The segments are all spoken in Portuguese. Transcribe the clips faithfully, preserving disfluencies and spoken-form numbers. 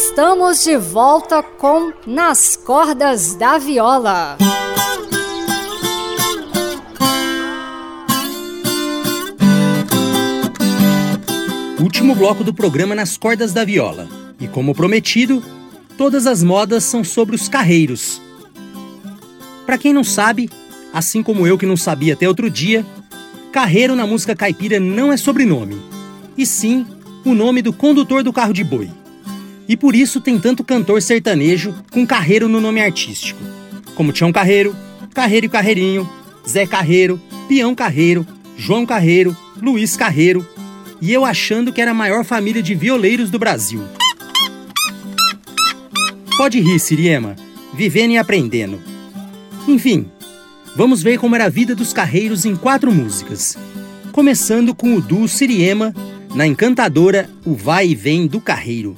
Estamos de volta com Nas Cordas da Viola. Último bloco do programa Nas Cordas da Viola. E como prometido, todas as modas são sobre os carreiros. Para quem não sabe, assim como eu que não sabia até outro dia, carreiro na música caipira não é sobrenome, e sim o nome do condutor do carro de boi. E por isso tem tanto cantor sertanejo com Carreiro no nome artístico, como Tião Carreiro, Carreiro e Carreirinho, Zé Carreiro, Peão Carreiro, João Carreiro, Luiz Carreiro, e eu achando que era a maior família de violeiros do Brasil. Pode rir, Siriema, vivendo e aprendendo. Enfim, vamos ver como era a vida dos carreiros em quatro músicas, começando com o duo Siriema, na encantadora O Vai e Vem do Carreiro.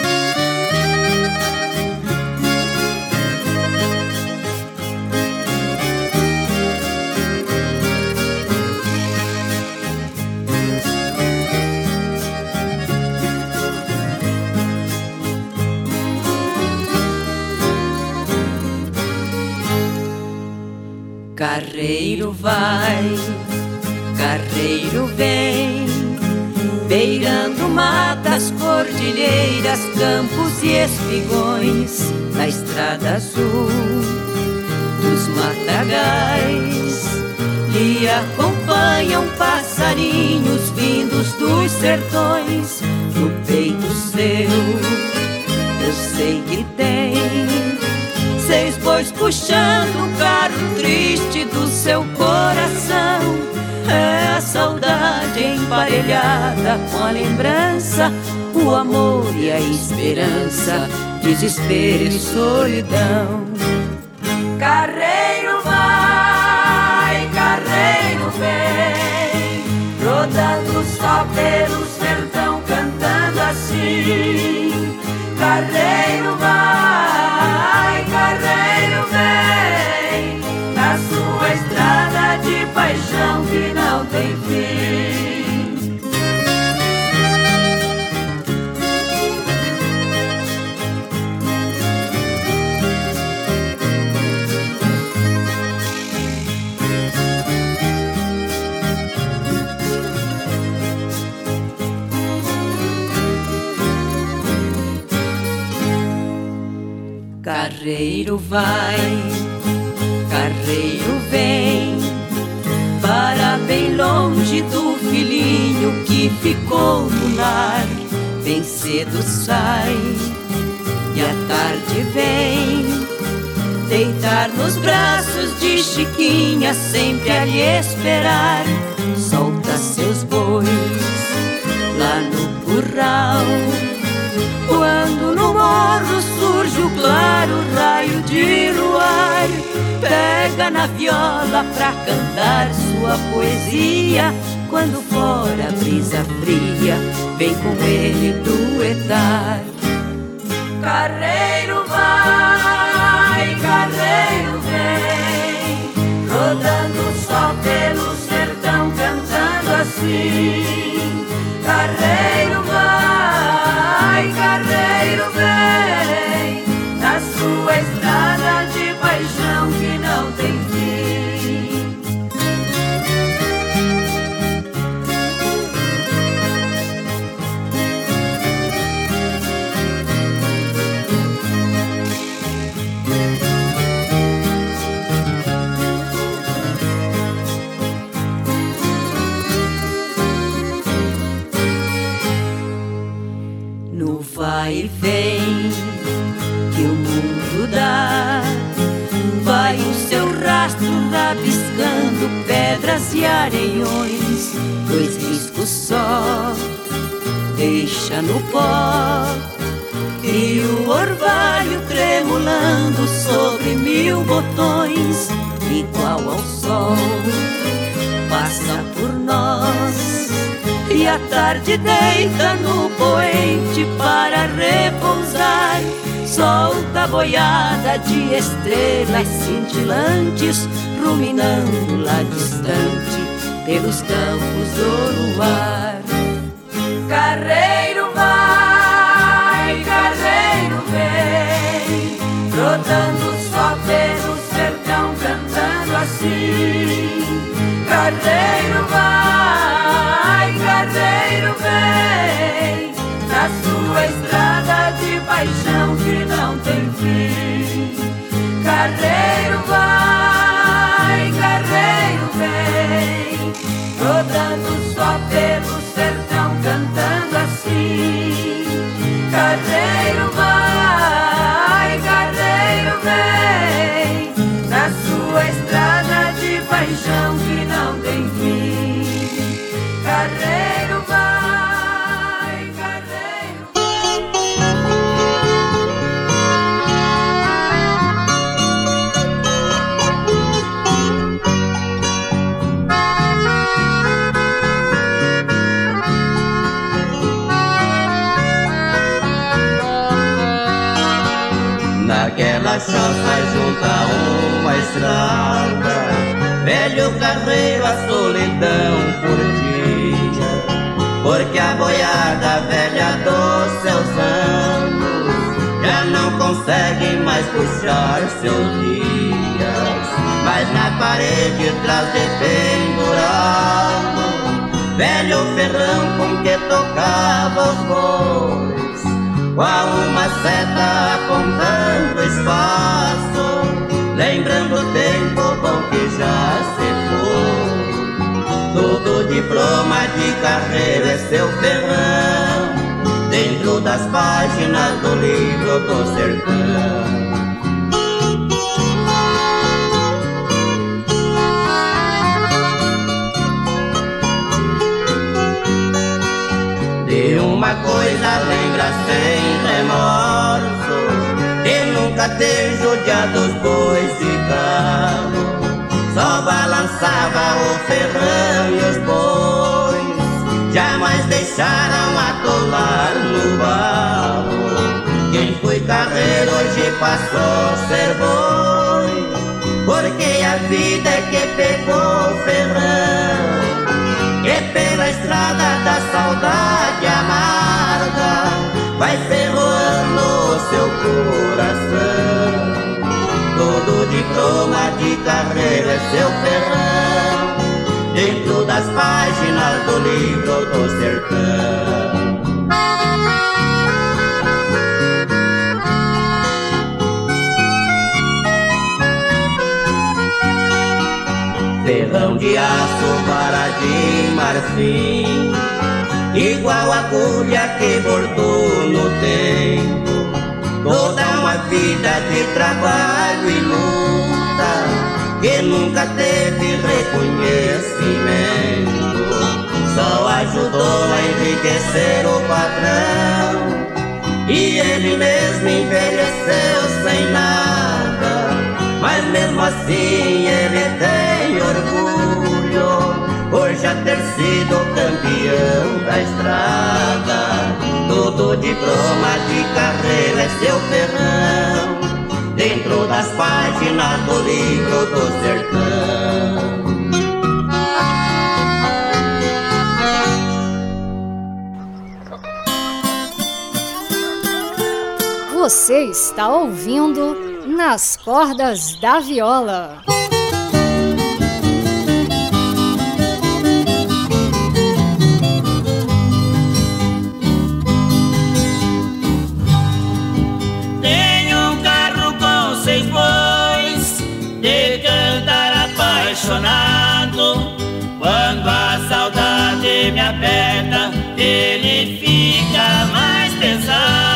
Carreiro vai, carreiro vem, beirando matas, cordilheiras, campos e espigões, na estrada azul dos matagais. Lhe acompanham passarinhos vindos dos sertões, no peito seu eu sei que tem seis bois puxando o carro triste do seu coração. É a saudade emparelhada com a lembrança, o amor e a esperança, desespero e solidão. Carreiro vai, carreiro vem, rodando só pelo sertão, cantando assim. Carreiro vai, carreiro vem, na sua estrada de paixão que não tem fim. Carreiro vai, carreiro vem, para bem longe do filhinho que ficou no lar. Bem cedo sai e à tarde vem, deitar nos braços de Chiquinha, sempre a lhe esperar. Solta seus bois lá no curral, quando no morro surge o claro raio de luar. Pega na viola pra cantar sua poesia, quando fora a brisa fria vem com ele duetar. Carreiro vai, carreiro vem, rodando só pelo sertão, cantando assim. Carreiro vai, carreiro vem, na sua estrada de paixão que não tem fim. No vai e vem que o mundo dá, vai o seu rastro rabiscando pedras e areiões. Dois riscos só deixa no pó, e o orvalho tremulando sobre mil botões, igual ao sol, passa por nós. E a tarde deita no poente para repousar, solta a boiada de estrelas cintilantes, ruminando lá distante pelos campos do luar. Carreiro vai, carreiro Carreiro vai, carreiro vem, na sua estrada de paixão que não tem fim. Carreiro vai, carreiro vem, rodando só pelo sertão cantando assim. Carreiro vai, carreiro vem, na sua estrada de paixão que não tem fim. Carreiro vai, carreiro Naquela choça junto a uma estrada, velho carreiro a solidão curtia, porque a boiada velha dos seus anos já não consegue mais puxar seus dias. Mas na parede traz de pendurado velho ferrão com que tocava os bois, qual uma seta apontando espaço, lembrando o tempo bom que já se foi. Todo diploma de carreiro é seu ferrão, dentro das páginas do livro do sertão. De uma coisa lembra sem remorso, de nunca ter judiado os bois de carro. Só balançava o ferrão e os bois, jamais deixaram atolar no barro. Quem foi carreiro hoje passou a ser boi, porque a vida é que pegou o ferrão, e pela estrada da saudade amarga vai ferroando o seu coração. Todo diploma de carreiro é seu ferrão, dentro das páginas do livro do sertão. Ferrão de aço, vara de marfim, igual a agulha que bordou no tempo. Toda uma vida de trabalho e luta, que nunca teve reconhecimento. Só ajudou a enriquecer o patrão, e ele mesmo envelheceu sem nada. Mas mesmo assim ele tem orgulho por já ter sido campeão da estrada. Todo diploma de carreira é seu ferrão, dentro das páginas do livro do sertão. Você está ouvindo Nas Cordas da Viola. Tenho um carro com seis bois, de cantar apaixonado. Quando a saudade me aperta, ele fica mais pesado.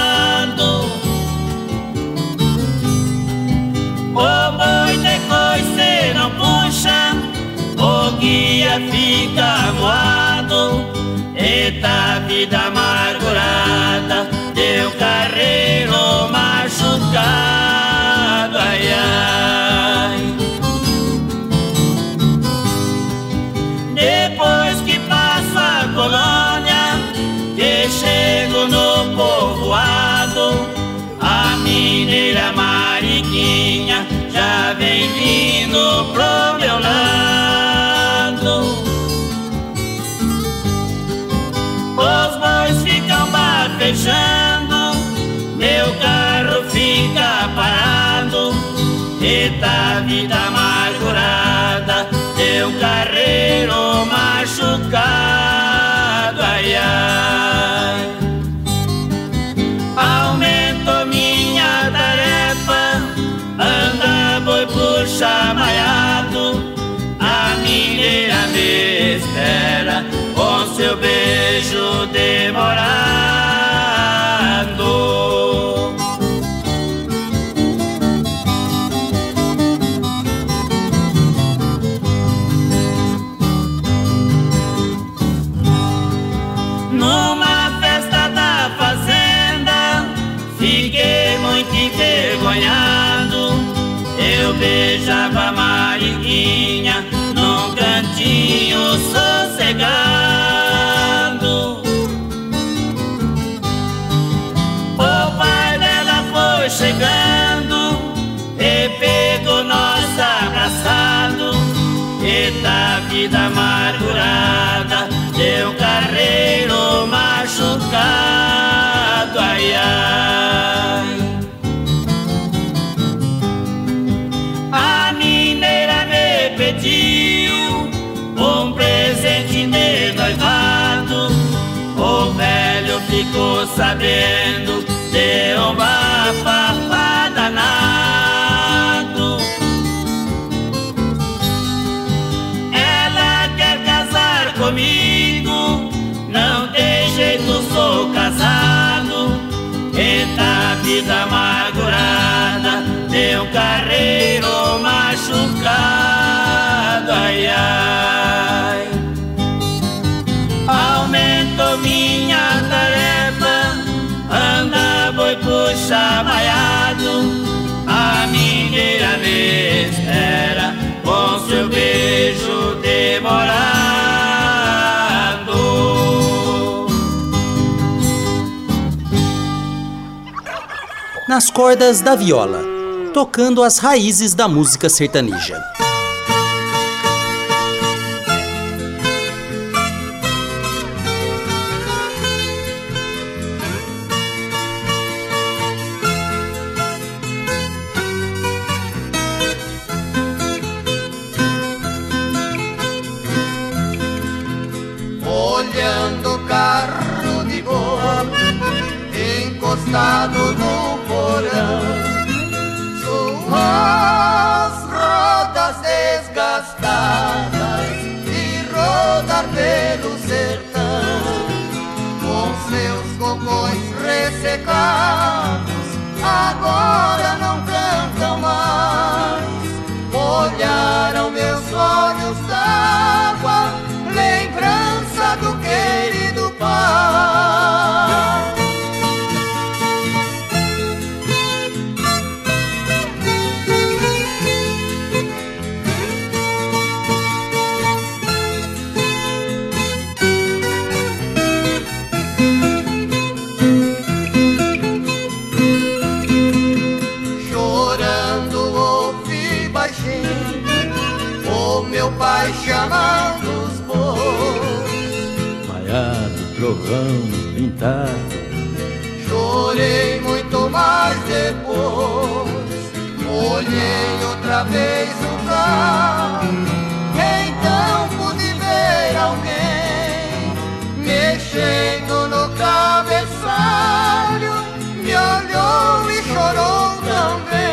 O boi de coice não puxa, o guia fica moado. Eita vida amargurada, teu carreiro machucado, ai ai. Depois que passo a colônia, que chego no povoado, a mineira Mariquinha já vem vindo pro meu lado. Os bois ficam bafejando, meu carro fica parado. Eita vida amargurada, teu um carreiro machucado, ai, ai. Aumento minha tarefa, anda boi puxa maiado, a mineira me espera com seu beijo demorado. Numa festa da fazenda, fiquei muito envergonhado. Eu beijava a Mariquinha num cantinho sossegado. O pai dela foi chegando e pegou nós abraçado. Eita vida amargurada, deu carreiro machucado, ai, ai. A mineira me pediu um presente de noivado. O velho ficou sabendo, deu um bafafá danado. Ela quer casar comigo, não tem jeito, sou casado. Eita vida amargurada, deu um carreiro machucado, ai, ai. Aumento minha tarefa, anda boi puxa maiado, a mineira me espera com seu beijo demorado. Nas cordas da viola, tocando as raízes da música sertaneja. Olhando o carro de boi encostado no porão, suas rodas desgastadas e rodar pelo sertão, com seus cocões ressecados, agora não cantam mais. Olharam meus olhos d'água, lembrança do querido pai. Chorando ouvi baixinho o meu pai chamando os bois. Maiado, trovão, pintado. Chorei muito mais depois, olhei outra vez o carro, então pude ver alguém mexendo no cabeçalho, me olhou e chorou também.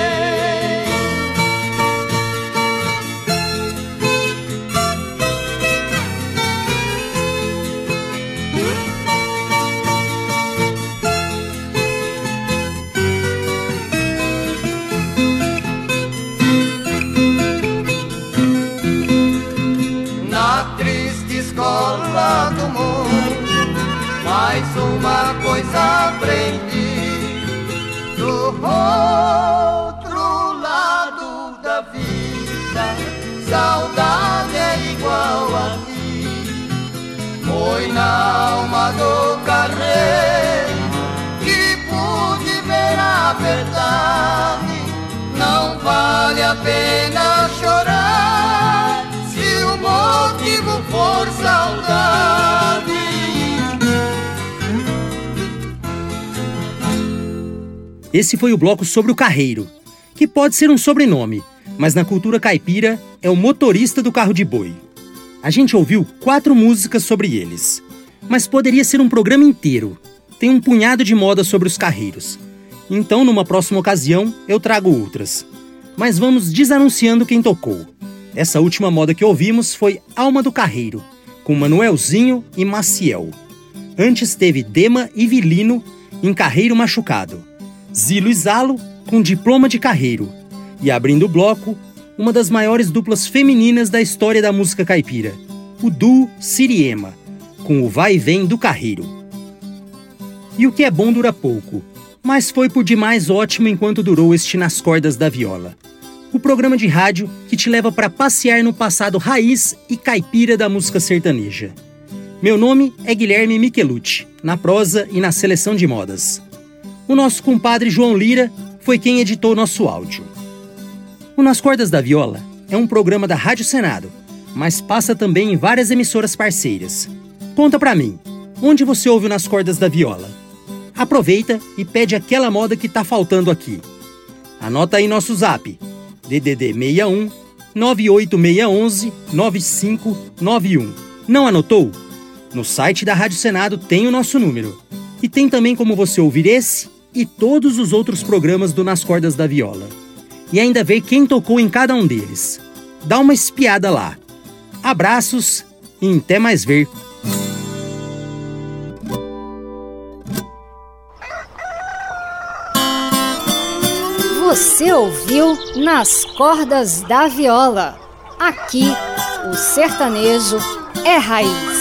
Escola do mundo, mais uma coisa aprendi, do outro lado da vida, saudade é igual aqui. Foi na alma do carreiro que pude ver a verdade, não vale a pena chorar se o motivo for saudade. Esse foi o bloco sobre o carreiro, que pode ser um sobrenome, mas na cultura caipira é o motorista do carro de boi. A gente ouviu quatro músicas sobre eles, mas poderia ser um programa inteiro. Tem um punhado de moda sobre os carreiros. Então, numa próxima ocasião, eu trago outras. Mas vamos desanunciando quem tocou. Essa última moda que ouvimos foi Alma do Carreiro, com Manuelzinho e Maciel. Antes teve Dema e Vilino em Carreiro Machucado. Zilo e Zalo com Diploma de Carreiro. E abrindo o bloco, uma das maiores duplas femininas da história da música caipira, o duo Siriema, com o Vai e Vem do Carreiro. E o que é bom dura pouco, mas foi por demais ótimo enquanto durou este Nas Cordas da Viola. O programa de rádio que te leva para passear no passado raiz e caipira da música sertaneja. Meu nome é Guilherme Michelucci, na prosa e na seleção de modas. O nosso compadre João Lira foi quem editou nosso áudio. O Nas Cordas da Viola é um programa da Rádio Senado, mas passa também em várias emissoras parceiras. Conta pra mim, onde você ouve o Nas Cordas da Viola? Aproveita e pede aquela moda que tá faltando aqui. Anota aí nosso zap, D D D seis um, nove oito seis um um, nove cinco nove um. Não anotou? No site da Rádio Senado tem o nosso número. E tem também como você ouvir esse e todos os outros programas do Nas Cordas da Viola. E ainda ver quem tocou em cada um deles. Dá uma espiada lá. Abraços e até mais ver. Você ouviu Nas Cordas da Viola. Aqui, o sertanejo é raiz.